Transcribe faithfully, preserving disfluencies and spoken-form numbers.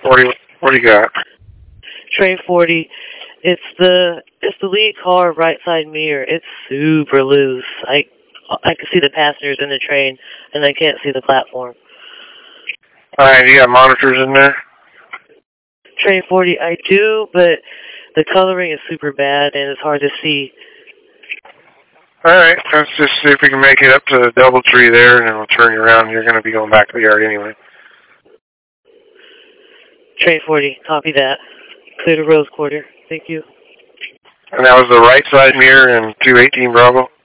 forty, what do you got? Train forty. It's the it's the lead car right side mirror. It's super loose. I I can see the passengers in the train, and I can't see the platform. Alright, you got monitors in there? Train forty, I do, but the coloring is super bad, and it's hard to see. Alright, let's just see if we can make it up to the DoubleTree there, and then we'll turn you around. You're going to be going back to the yard anyway. Train forty, copy that. Clear to Rose Quarter. Thank you. And that was the right side mirror in two eighteen Bravo?